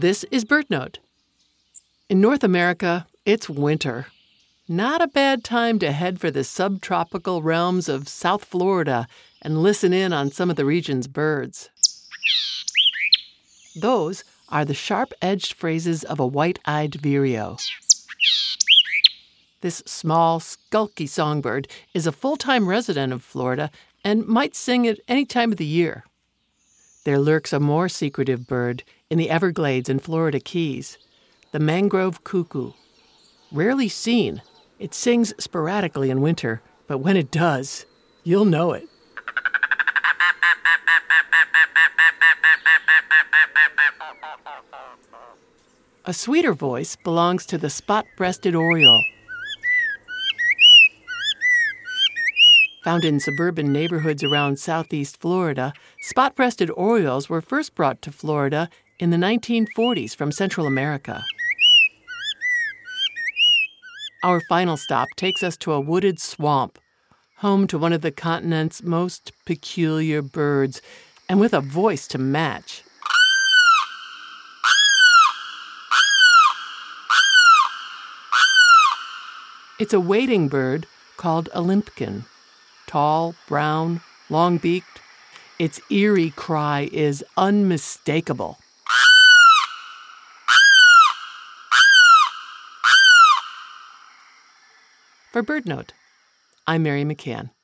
This is BirdNote. In North America, it's winter. Not a bad time to head for the subtropical realms of South Florida and listen in on some of the region's birds. Those are the sharp-edged phrases of a white-eyed vireo. This small, skulky songbird is a full-time resident of Florida and might sing at any time of the year. There lurks a more secretive bird in the Everglades and Florida Keys, the mangrove cuckoo. Rarely seen, it sings sporadically in winter, but when it does, you'll know it. A sweeter voice belongs to the spot-breasted oriole. Found in suburban neighborhoods around southeast Florida, spot-breasted orioles were first brought to Florida in the 1940s from Central America. Our final stop takes us to a wooded swamp, home to one of the continent's most peculiar birds, and with a voice to match. It's a wading bird called a limpkin. Tall, brown, long-beaked. Its eerie cry is unmistakable. For BirdNote, I'm Mary McCann.